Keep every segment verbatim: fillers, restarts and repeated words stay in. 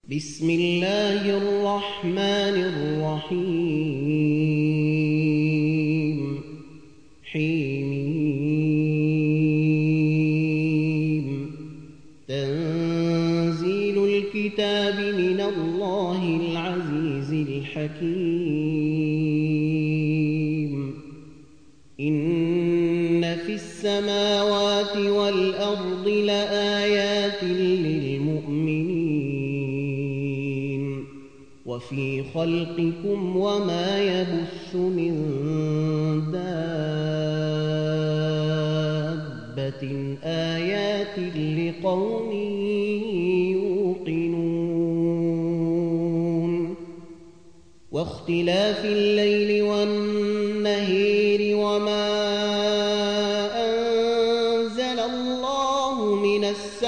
بسم الله الرحمن الرحيم حميم تنزيل الكتاب من الله العزيز الحكيم إن في السماوات والأرض لآيات للمؤمنين وفي خلقكم وما يبث من دابة آيات لقوم يوقنون واختلاف الليل والنهار وما أنزل الله من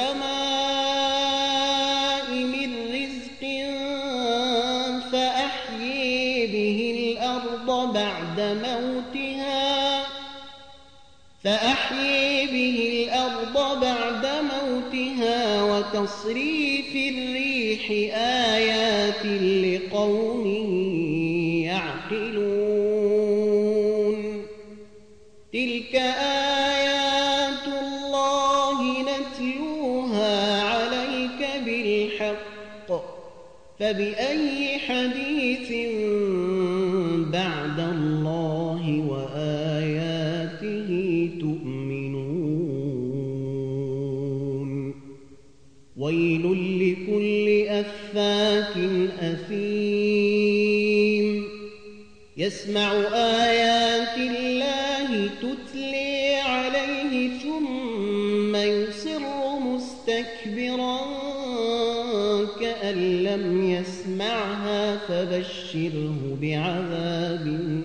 السماء من رزق فأحيي به الأرض بعد موتها فأحيي به الأرض بعد موتها وتصريف الريح آيات لقوم يعقلون تلك آيات الله نتلوها عليك بالحق فبأي حديث بعد الله وآياته تؤمنون ويل لكل أفاك أثيم يسمع آيات الله تتلي عليه ثم يصر مستكبرا كأن لم يسمعها فبشره بعذاب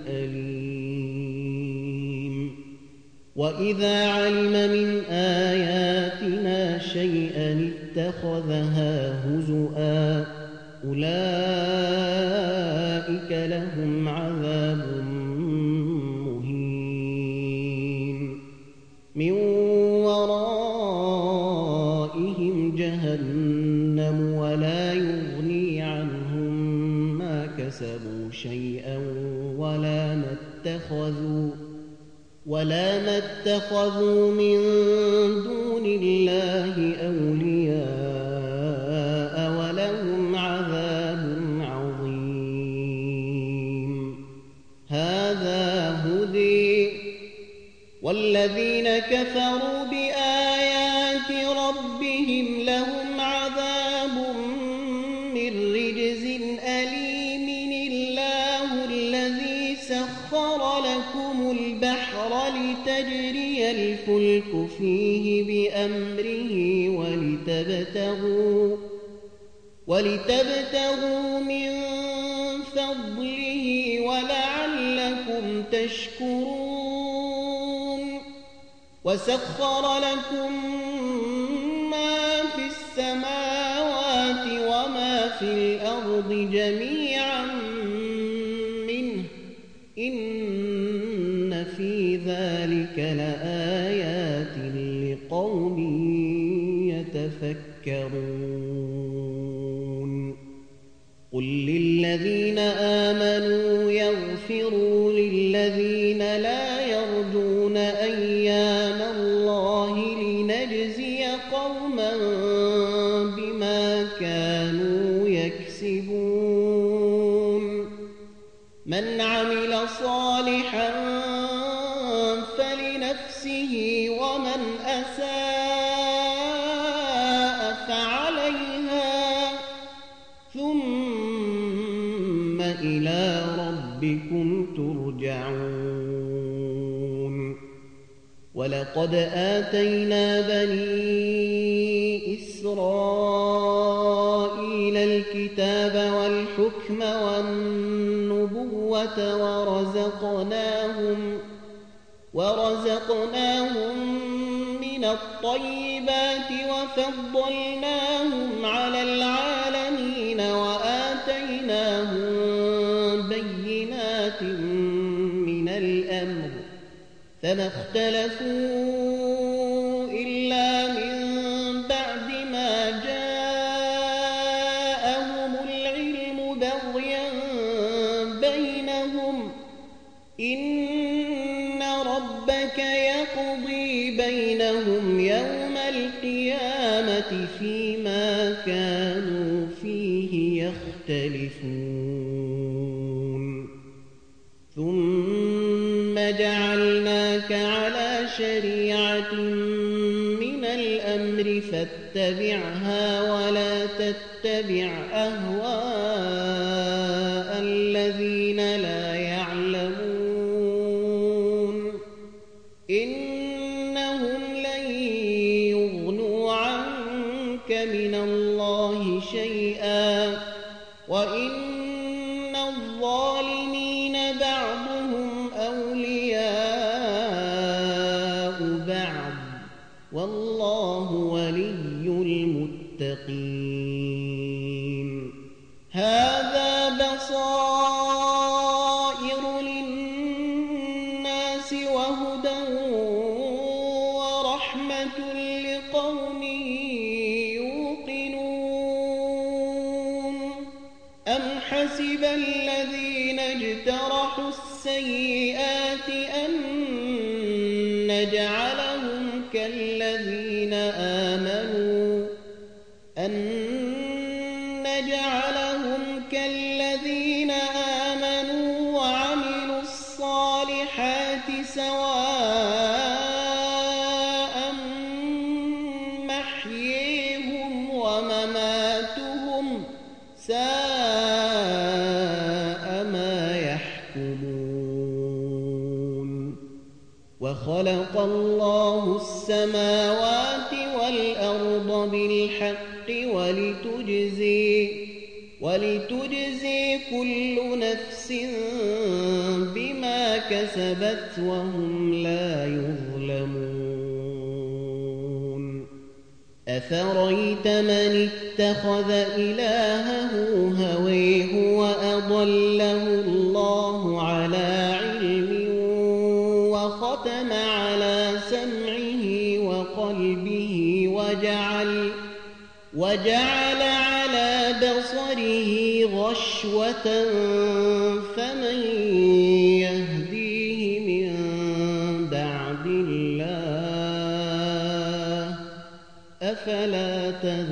أليم وإذا علم من آياتنا شيئا اتخذها هزؤا أولئك لهم عذاب مهين من ورائهم جهنم ولا يغني عنهم ما كسبوا شيئا ولا ما اتخذوا ولا ما اتخذوا من دون الله أولياء ولهم عذاب عظيم هذا هدي والذين كفروا بآيات ربهم لهم عذاب من رجز أليم الله الذي سخر لكم البحر لتجري الفلك فيه بأمره ولتبتغوا ولتبتغوا من فضله ولعلكم تشكرون وسخر لكم ما في السماوات وما في الأرض جميعا منه إن في ذلك لآيات لقوم يتفكرون قل للذين آمنوا يغفروا للذين لا يرجون أيام الله لنجزي قوما بما كانوا يكسبون من عمل صالحا فلنفسه ومن أساء فعليها ثم إلى ربكم ترجعون ولقد آتينا بني إسرائيل الكتاب والحكم والنبوة ورزقناهم ورزقناهم من الطيبات وفضلناهم على العالمين وآتيناهم بينات من الأمر فما اختلفوا إلا من بعد ما جاءهم إن ربك يقضي بينهم يوم القيامة فيما كانوا فيه يختلفون ثم جعلناك على شريعة من الأمر فاتبعها ولا تتبع أهواء الذين لا يعلمون إنهم لن يغنوا عنك من الله شيئا وإن الظالمين بعضهم أولياء بعض والله ولي المتقين هذا بصائر للناس وهدى ورحمة لقوم يوقنون أم حسب الذين اجترحوا السيئات أن نجعلهم كالذين آمنوا أن نجعلهم كالذين آمنوا وعملوا الصالحات سواء محييهم ومماتهم ساء ما يحكمون وخلق الله السماوات والأرض بالحق ولتجزي ولتجزي كل نفس بما كسبت وهم لا يظلمون أفرأيت من اتخذ إلهه هويه وأضله الله على علم وختم على سمعه وقلبه وجعل وجعل على بصره غشوة فمن يهديه من بعد الله أفلا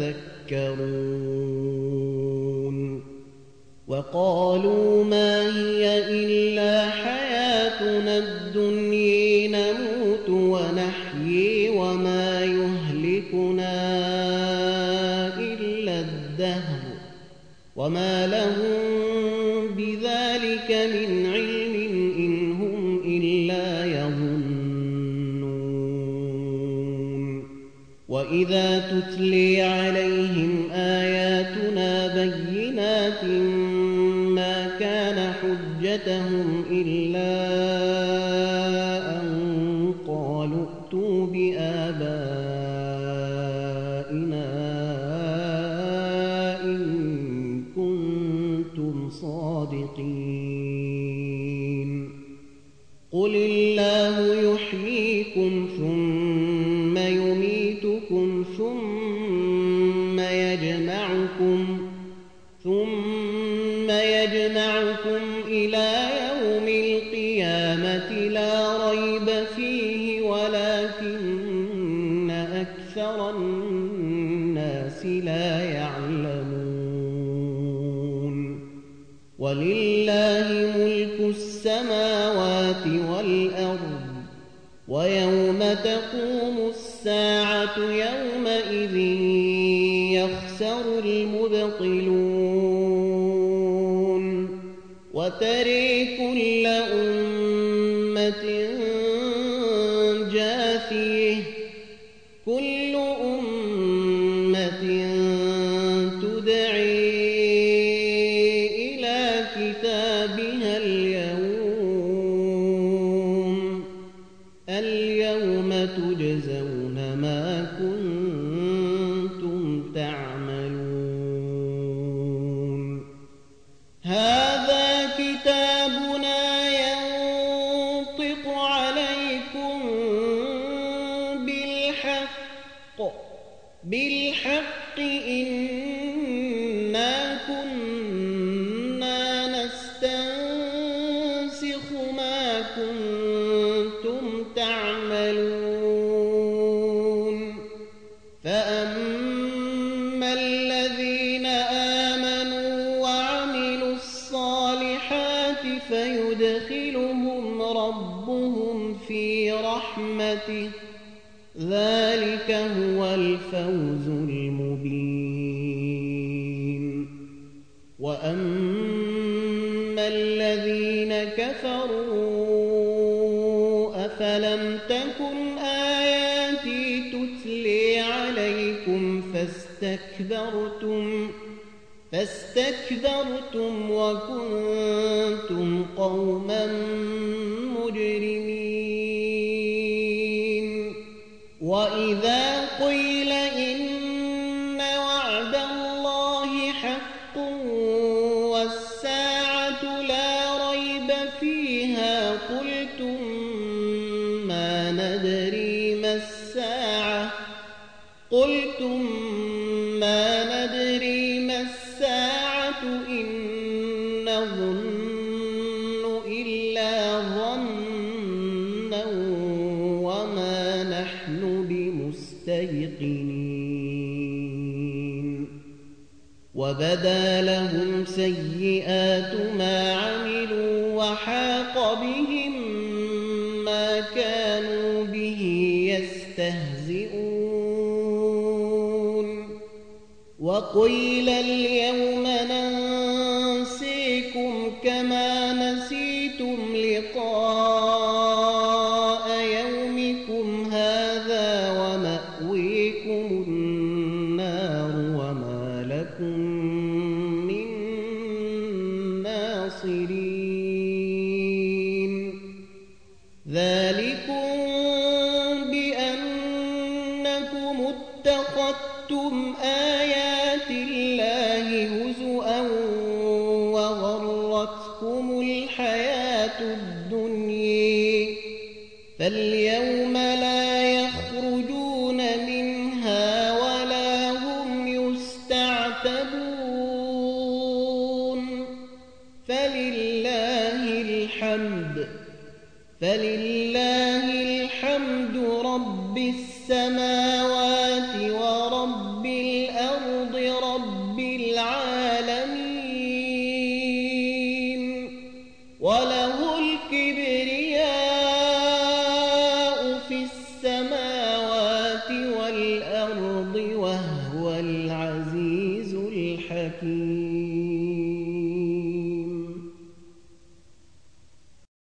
تذكرون وقالوا ما هي إلا حياتنا الدنيا نموت ونحيي وما يهلكنا الدهر وما لهم بذلك من علم إن هم إلا يظنون وإذا تتلي عليهم آياتنا بينات ما كان حجتهم إلا أن قالوا ائتوا بآبائنا صادقين قل الله يحييكم ثم يميتكم ثم يجمعكم ثم يجمعكم إلى يوم القيامة لا ريب فيه ولكن أكثر الناس لا يعلمون ولله ملك السماوات والأرض ويوم تقوم الساعة يومئذ يخسر المبطلون وترى كل أمة جاثية كل أمة تدعي كتابها اليوم اليوم تجزون ما كنتم تعملون هذا كتابنا ينطق عليكم بالحق بالحق إنا كنا نستنسخ ما فيدخلهم ربهم في رحمته ذلك هو الفوز المبين. وأما الذين كفروا أفلم تكن آياتي تتلي عليكم فاستكبرتم فاستكبرتم وكنتم قوما مجرمين. وإذا قيل إن وعد الله حق والساعة لا ريب فيها قلتم ما ندري ما الساعة قلتم ما ندري ما الساعة إن نظن إلا ظنا وما نحن بمستيقنين. وبدا لهم سيئات ما عملوا وحاق بهم ما كانوا به يستهزئون. وقيل اليوم ننسيكم كما نسيتم لقاء يومكم هذا ومأويكم النار وما لكم من ناصرين. ذلكم بأنكم اتخذتم آيات الله هزؤا وغرتكم الحياة الدنيا فاليوم لا يخرجون منها ولا هم يستعتبون. فلله الحمد فلله الحمد رب السماوات